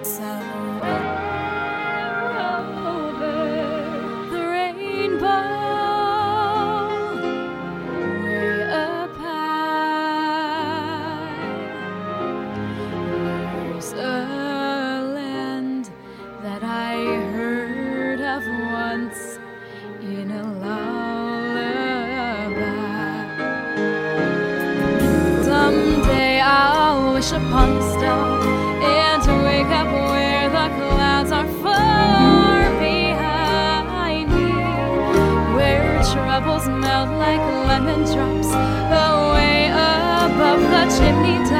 Somewhere over the rainbow, way up high, there's a land that I heard of once in a lullaby. Someday I'll wish upon a star and wake up where the clouds are far behind me, where troubles melt like lemon drops away above the chimney top.